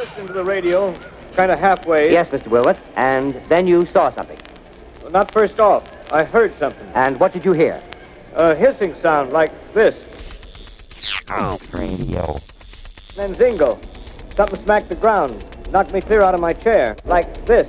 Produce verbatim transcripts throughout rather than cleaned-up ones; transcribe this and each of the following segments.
listening to the radio, kind of halfway. Yes, Mister Willet. And then you saw something. Well, not first off. I heard something. And what did you hear? A hissing sound like this. Radio. Then zingo. Something smacked the ground. Knocked me clear out of my chair. Like this.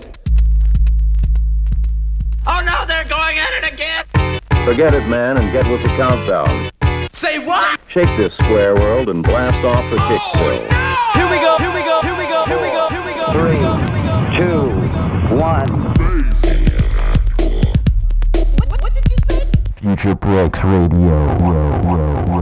Oh no, they're going at it again! Forget it, man, and get with the countdown. Say what? Shake this square world and blast off the kick pill. Here we go, here we go, here we go, here we go, here we go, here we go, here we go. Two, one. What, what did you say? Future Breaks Radio.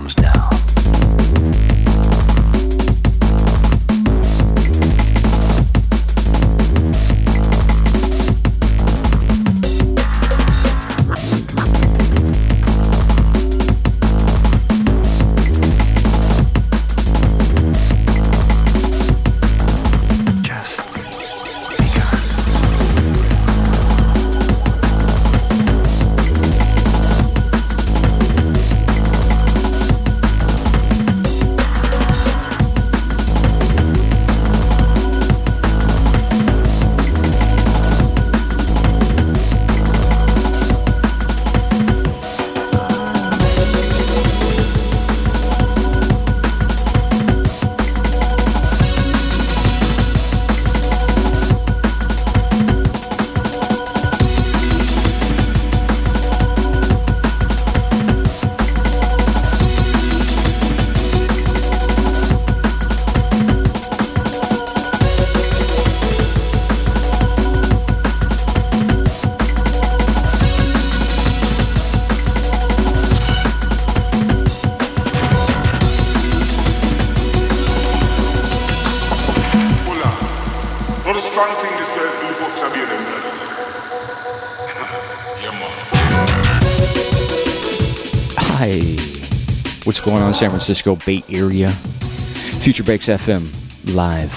comes down. What's going on, San Francisco Bay Area? Future Breaks F M live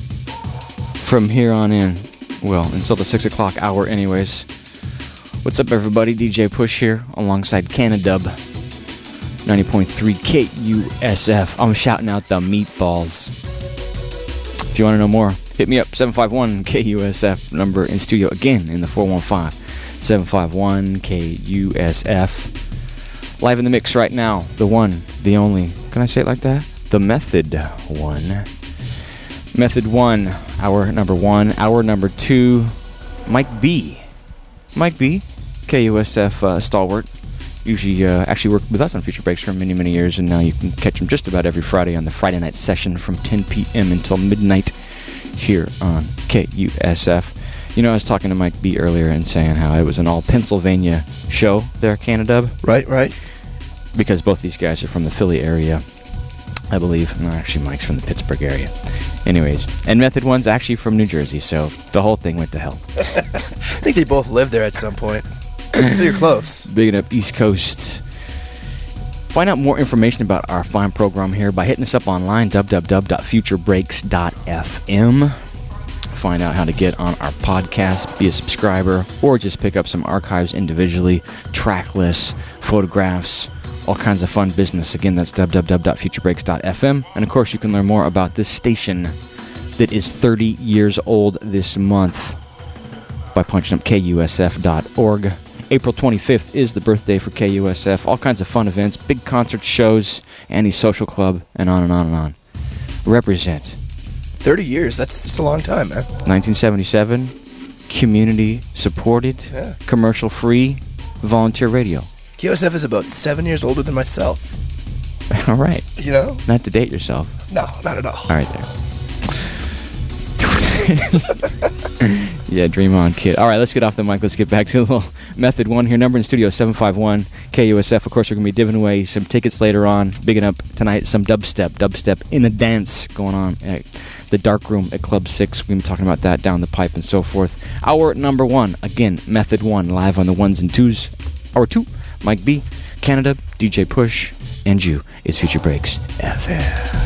from here on in, well, until the six o'clock hour anyways. What's up, everybody? D J Push here alongside Canadub ninety point three K U S F. I'm shouting out the meatballs. If you want to know more, hit me up, seven five one K U S F, number in studio again in the four one five, seven five one K U S F. Live in the mix right now, the one, the only, can I say it like that? The Method One. Method One, hour number one. Hour number two, Mike B. Mike B, K U S F uh, stalwart. Usually uh, actually worked with us on Future Breaks for many, many years, and now you can catch him just about every Friday on the Friday night session from ten p.m. until midnight here on K U S F. You know, I was talking to Mike B earlier and saying how it was an all Pennsylvania show there, Canadub. Right, right. Because both these guys are from the Philly area, I believe. No, actually, Mike's from the Pittsburgh area. Anyways, and Method One's actually from New Jersey, so the whole thing went to hell. I think they both lived there at some point. So you're close. Bigging up East Coast. Find out more information about our fine program here by hitting us up online, w w w dot future breaks dot f m. Find out how to get on our podcast, be a subscriber, or just pick up some archives individually, track lists, photographs, all kinds of fun business. Again, that's w w w dot future breaks dot f m. And of course, you can learn more about this station that is thirty years old this month by punching up K U S F dot org. April twenty-fifth is the birthday for K U S F. All kinds of fun events, big concert shows, Annie's Social Club, and on and on and on. Represent. thirty years, that's just a long time, man. nineteen seventy-seven, community supported, yeah. Commercial free, volunteer radio. K U S F is about seven years older than myself. All right. You know? Not to date yourself. No, not at all. All right, there. Yeah, dream on, kid. All right, let's get off the mic. Let's get back to a little Method One here. Number in studio, seven five one K U S F. Of course, we're going to be giving away some tickets later on. Bigging up tonight some dubstep. Dubstep in a dance going on at the Dark Room at Club six. We're going to be talking about that down the pipe and so forth. Hour number one, again, Method One, live on the ones and twos. Hour two, Mike B, Canada, D J Push, and you. It's Future Breaks F M.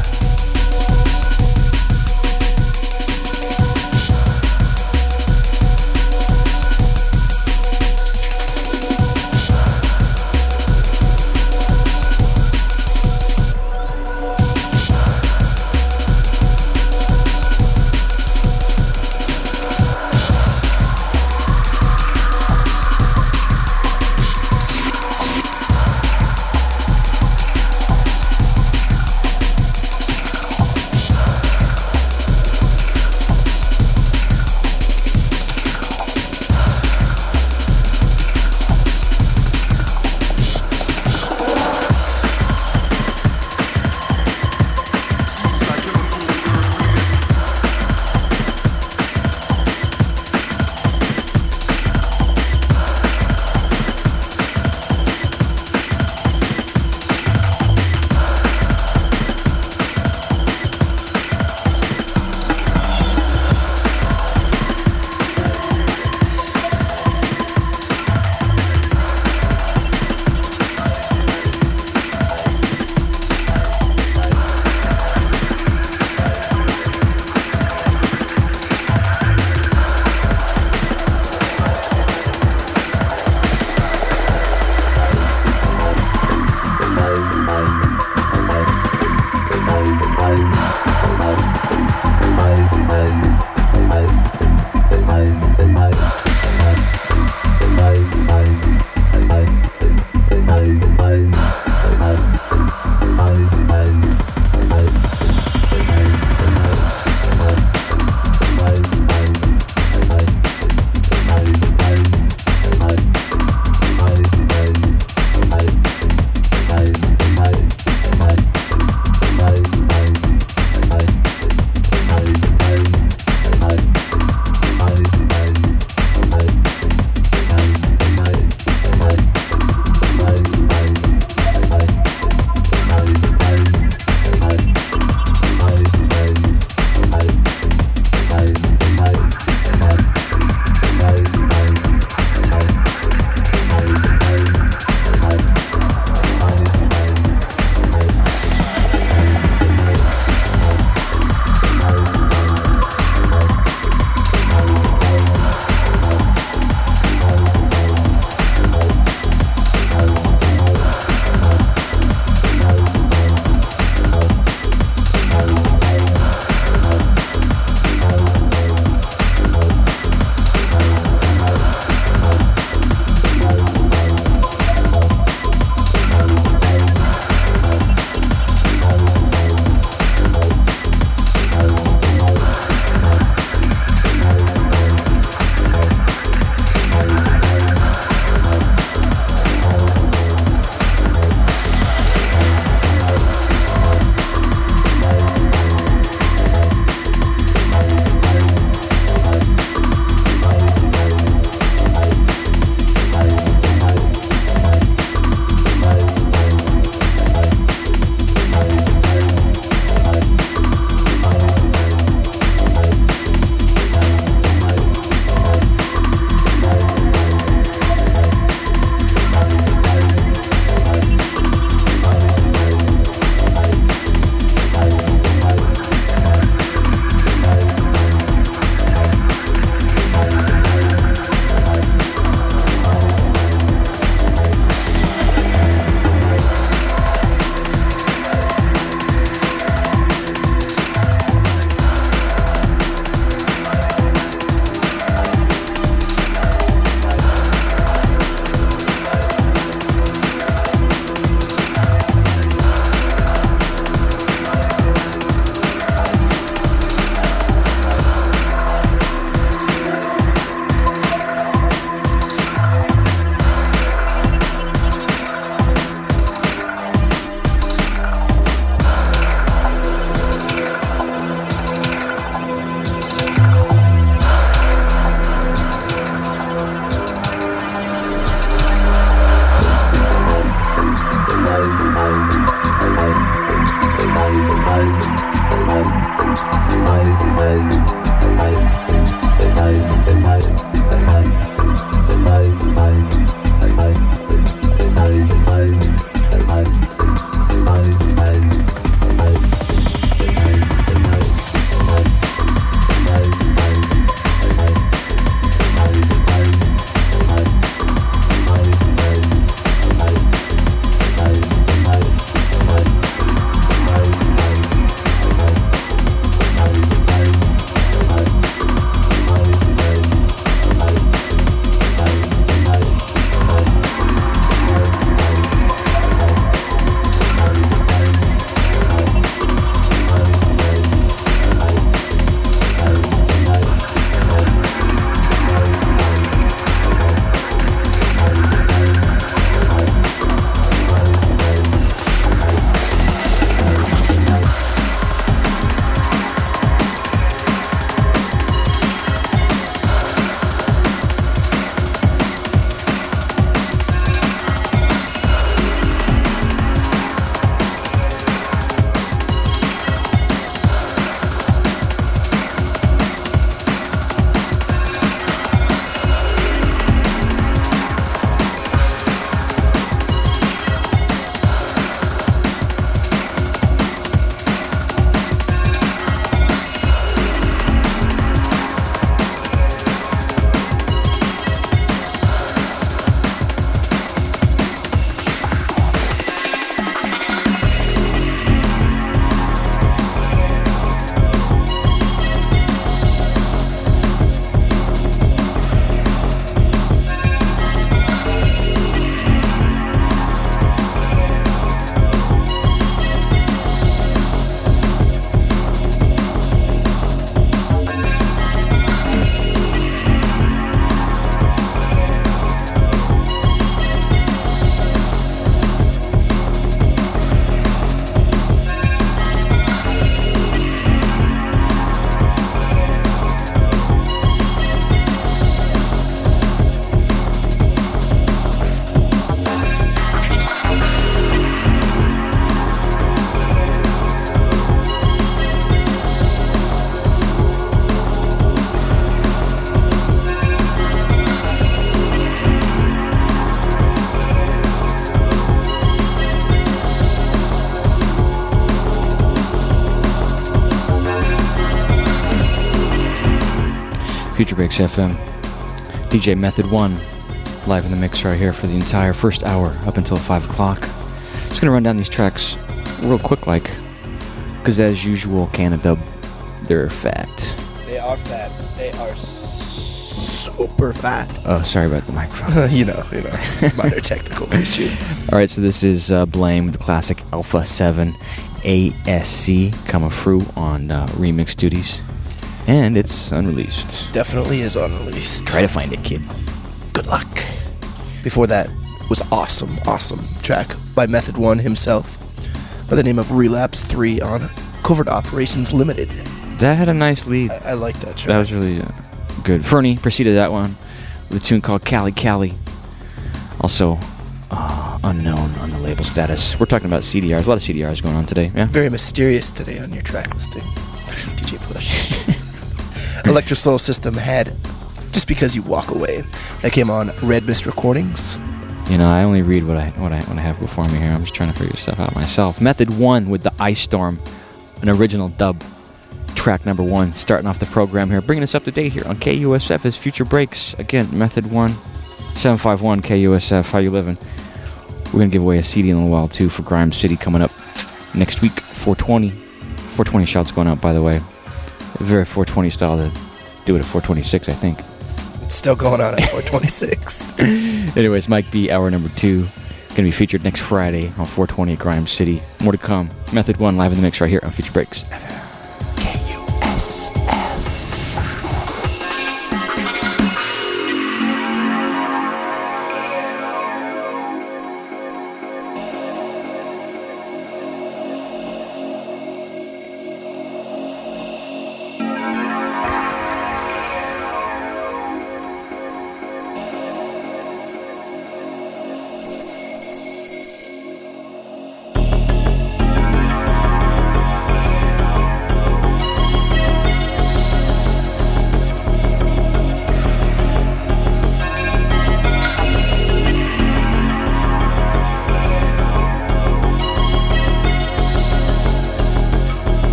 Future Breaks F M. D J Method one, live in the mix right here for the entire first hour up until five o'clock. Just gonna run down these tracks real quick, like, because as usual, Canada, they're fat. They are fat. They are super fat. Oh, sorry about the microphone. you know, you know, it's a minor technical issue. All right, so this is uh, Blame with the classic Alpha seven A S C coming through on uh, remix duties. And it's unreleased. Definitely is unreleased. Try to find it, kid. Good luck. Before that was awesome, awesome track by Method one himself by the name of Relapse three on Covert Operations Limited. That had a nice lead. I, I like that track. That was really uh, good. Fernie preceded that one with a tune called Cali Cali. Also, uh, unknown on the label status. We're talking about C D Rs. A lot of C D Rs going on today, yeah? Very mysterious today on your track listing. D J Push. Electro Soul System had Just Because You Walk Away. That came on Red Mist Recordings. You know, I only read what I what I what I have before me here. I'm just trying to figure stuff out myself. Method one with the Ice Storm, an original dub. Track number one, starting off the program here, bringing us up to date here on K U S F as Future Breaks. Again, Method one, seven five one K U S F. How you living? We're gonna give away a C D in a little while too for Grime City coming up next week. four twenty, four twenty shots going out, by the way. Very four twenty style to do it at four twenty-six, I think. It's still going on at four twenty-six. Anyways, Mike B, hour number two, going to be featured next Friday on four twenty at Grime City. More to come. Method one live in the mix right here on Future Breaks.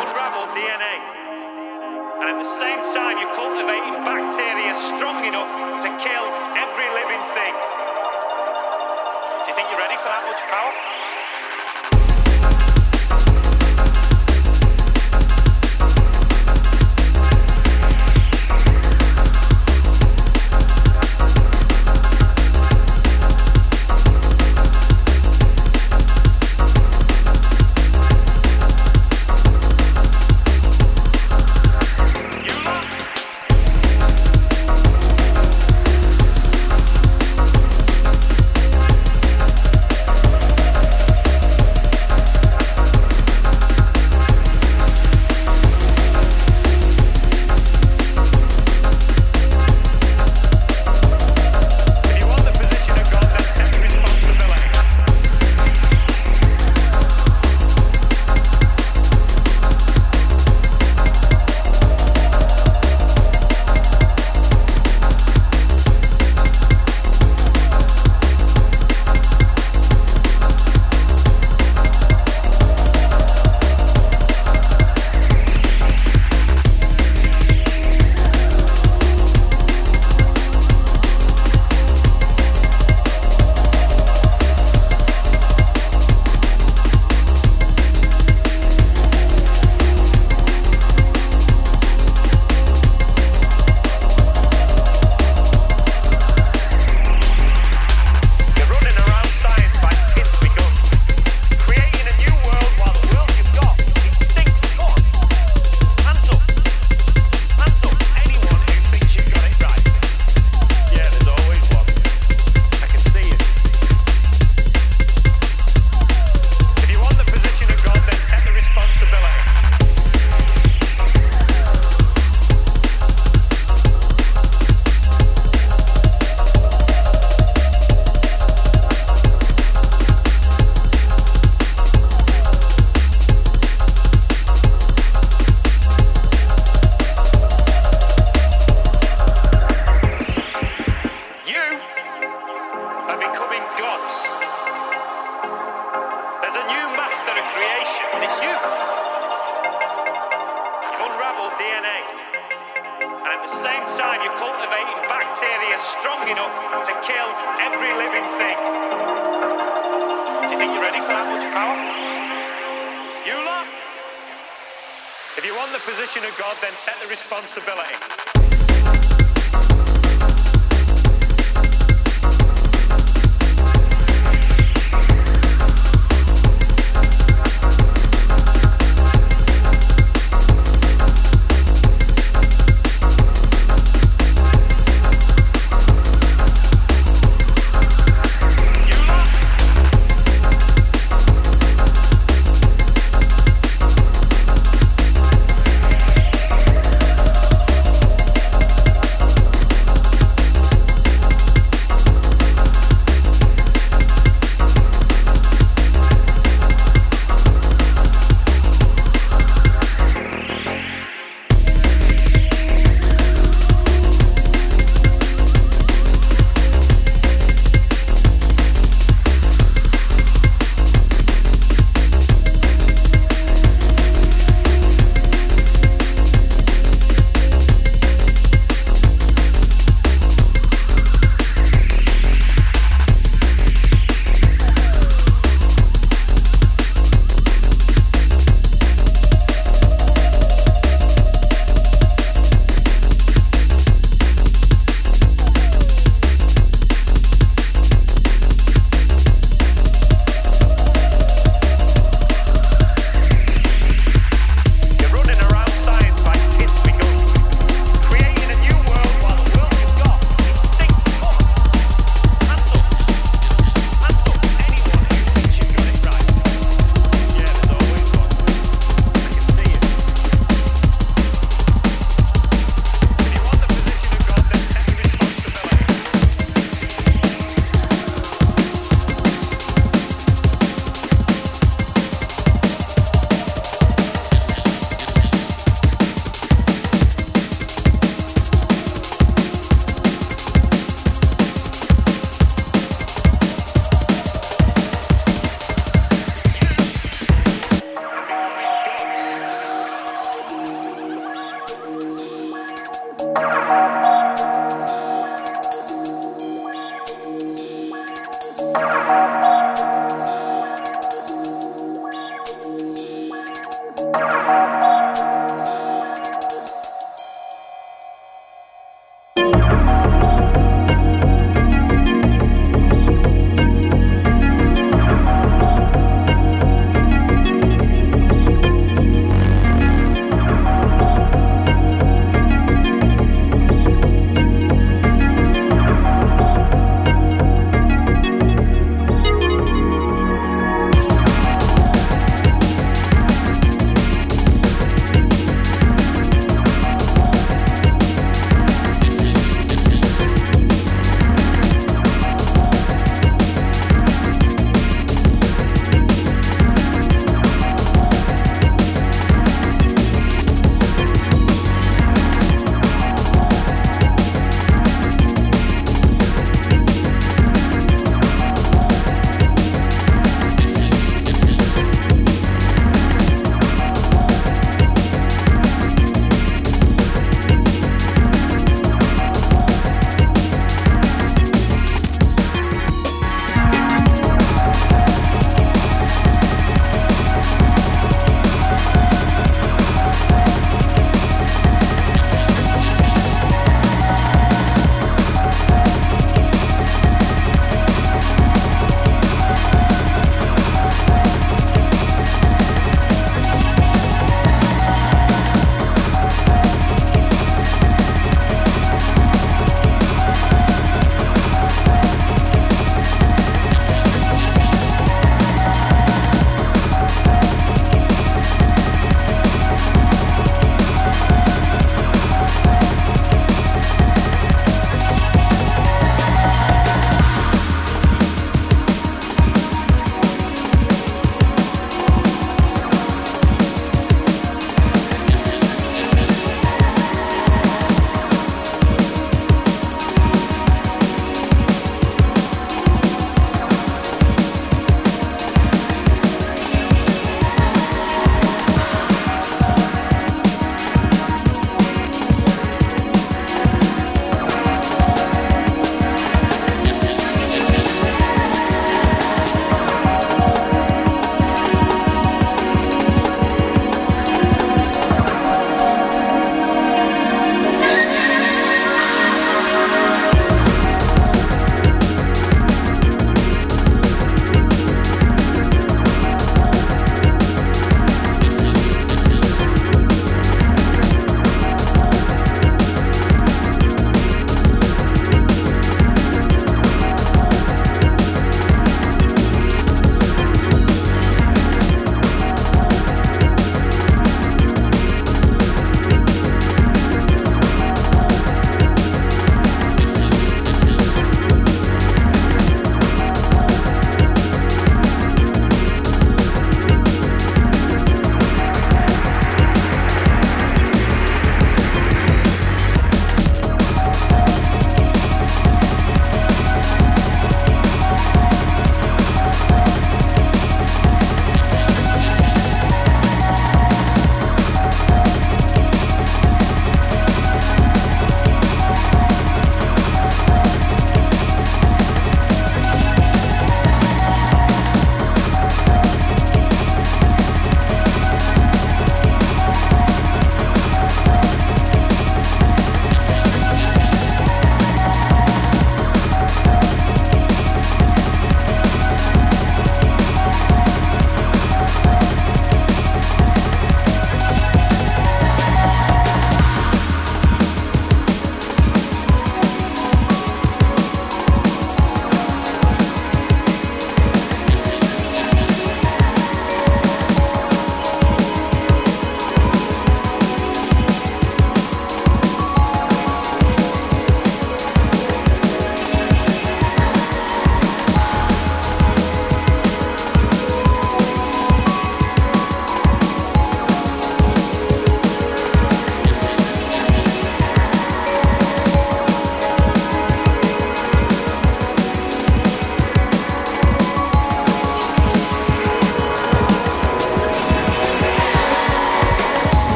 unraveled D N A. And at the same time, you're cultivating bacteria strong enough to kill every living thing. Do you think you're ready for that much power?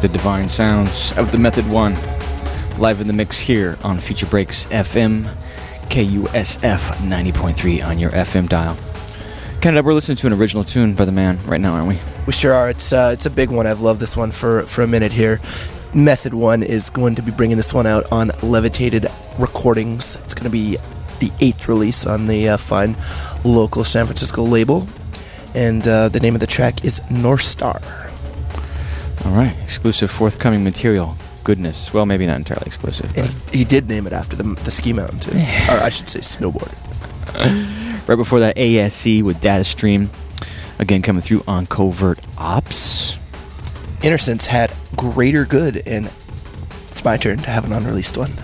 the divine sounds of the Method One, live in the mix here on Future Breaks F M, K U S F ninety point three on your F M dial. Canada, we're listening to an original tune by the man right now, aren't we? We sure are. It's uh, it's a big one. I've loved this one for, for a minute here. Method One is going to be bringing this one out on Levitated Recordings. It's going to be the eighth release on the uh, fine local San Francisco label. And uh, the name of the track is North Star. All right. Exclusive forthcoming material. Goodness. Well, maybe not entirely exclusive. And he, he did name it after the, the ski mountain, too. Or I should say snowboard. Right before that, A S C with Data Stream. Again, coming through on Covert Ops. Innocence had Greater Good, and it's my turn to have an unreleased one.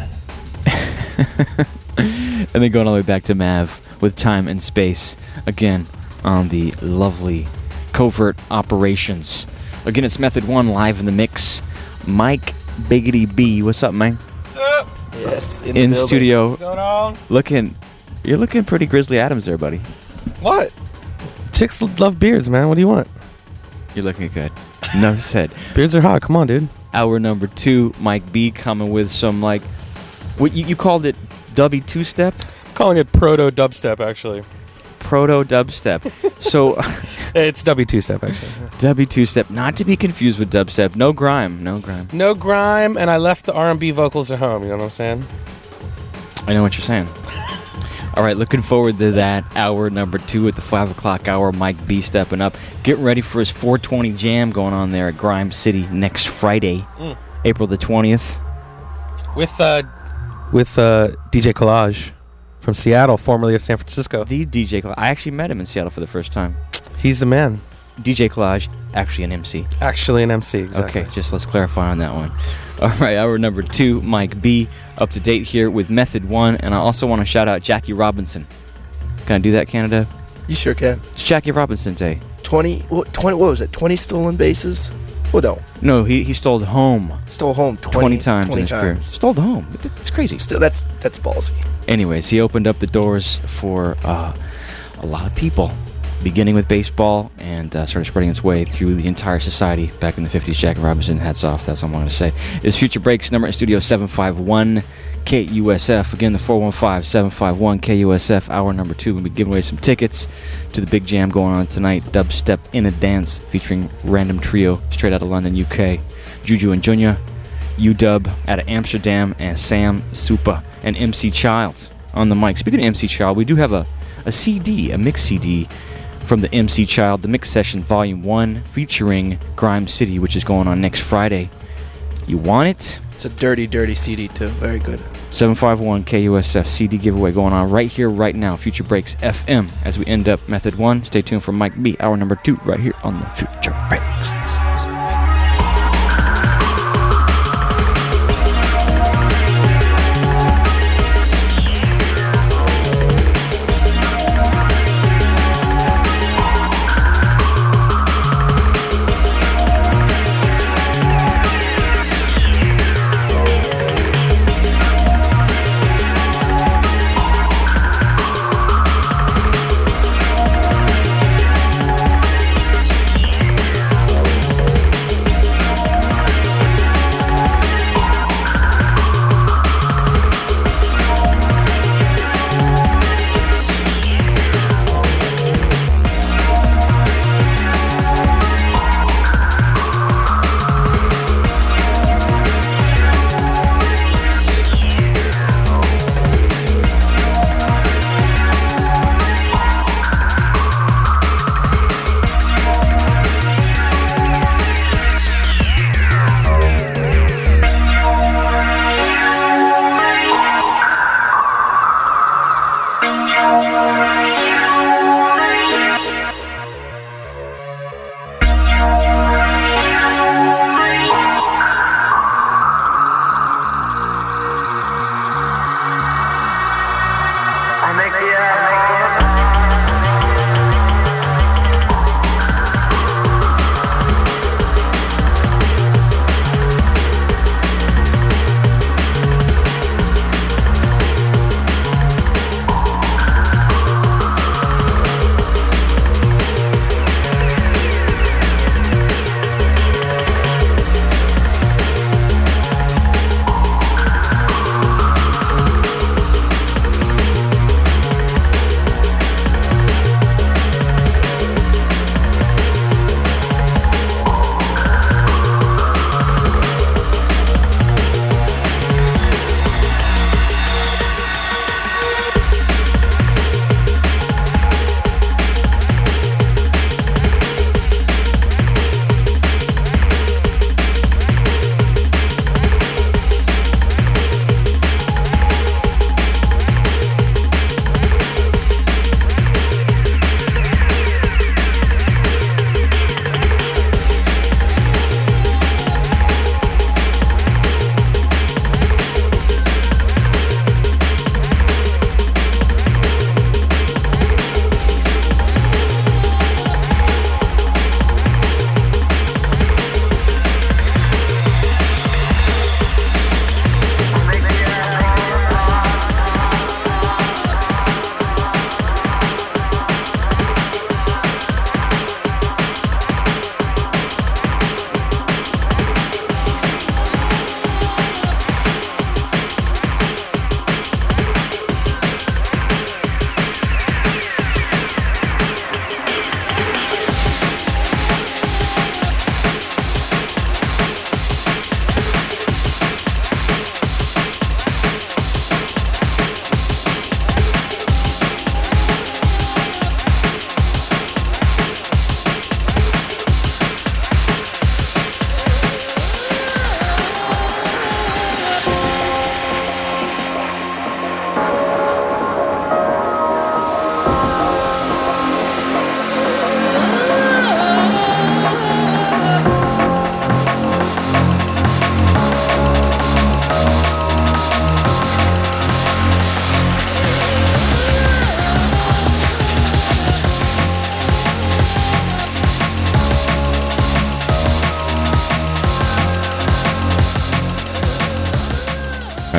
And then going all the way back to Mav with Time and Space. Again, on the lovely Covert Operations. Again, it's Method One live in the mix. Mike Biggity B, what's up, man? What's up? Yes, in, in the studio. What's going on? Looking, you're looking pretty Grizzly Adams there, buddy. What? Chicks love beards, man. What do you want? You're looking good. Enough said. Beards are hot. Come on, dude. Hour number two, Mike B coming with some, like, what you, you called it, dubby two-step? Calling it proto dubstep, actually. Proto dubstep. So it's dubby two-step, actually. Dubby two-step, not to be confused with dubstep. No grime, no grime. No grime, and I left the R and B vocals at home. You know what I'm saying? I know what you're saying. All right, looking forward to that. Hour number two at the five o'clock hour. Mike B stepping up. Getting ready for his four twenty jam going on there at Grime City next Friday, mm. April the twentieth. With uh, with uh, D J Collage from Seattle, formerly of San Francisco. The D J Collage. I actually met him in Seattle for the first time. He's the man. D J Collage, actually an M C. Actually an M C, exactly. Okay, just let's clarify on that one. All right, hour number two, Mike B, up to date here with Method One, and I also want to shout out Jackie Robinson. Can I do that, Canada? You sure can. It's Jackie Robinson Day. twenty, what, twenty, what was it, twenty stolen bases? Well, no. No, he he stole home. Stole home twenty, twenty times twenty in his times. career. Stole home. It's crazy. Still, that's, that's ballsy. Anyways, he opened up the doors for uh, a lot of people, beginning with baseball and uh, started spreading its way through the entire society back in the fifties. Jackie Robinson, hats off. That's all I'm going to say. It's Future Breaks, number in studio seven five one K U S F. Again, the four one five, seven five one K U S F. Hour number two. We'll be giving away some tickets to the big jam going on tonight. Dubstep in a Dance featuring Random Trio straight out of London, U K. Juju and Junya, U-Dub out of Amsterdam, and Sam Supa and M C Child on the mic. Speaking of M C Child, we do have a, a C D, a mix C D from the M C Child, the Mix Session Volume one, featuring Grime City, which is going on next Friday. You want it? It's a dirty, dirty C D, too. Very good. seven five one K U S F C D giveaway going on right here, right now. Future Breaks F M as we end up Method one. Stay tuned for Mike B, hour number two, right here on the Future Breaks.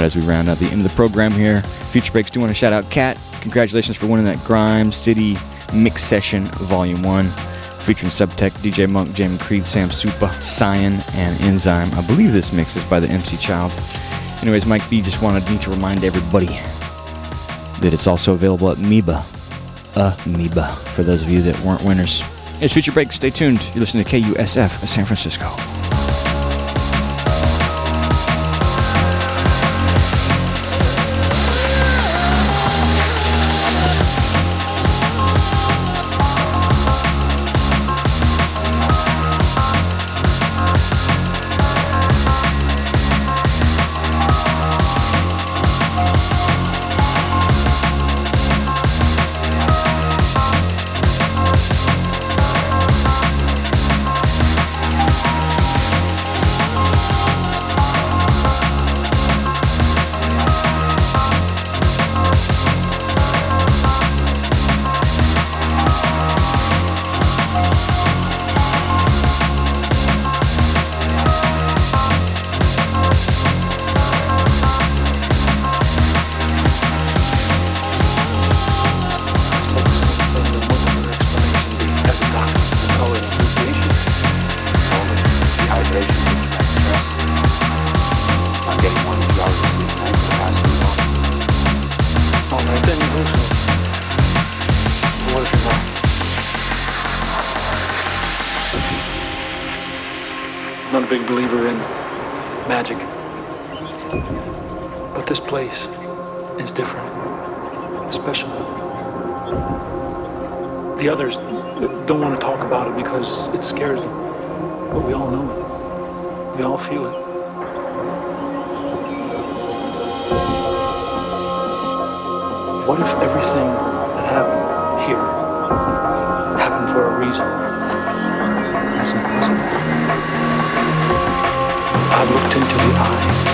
right as we round out the end of the program here. Future Breaks do want to shout out Kat. Congratulations for winning that Grime City Mix Session Volume one, featuring Subtech, D J Monk, Jamie Creed, Sam Supa, Cyan, and Enzyme. I believe this mix is by the M C Child. Anyways, Mike B just wanted me to remind everybody that it's also available at Amoeba. Amoeba, for those of you that weren't winners. It's Future Break. Stay tuned. You're listening to K U S F San Francisco. Not a big believer in magic, but this place is different, special. The others don't want to talk about it because it scares them, but we all know it. We all feel it. What if everything that happened here happened for a reason? That's impossible. I've looked into the eye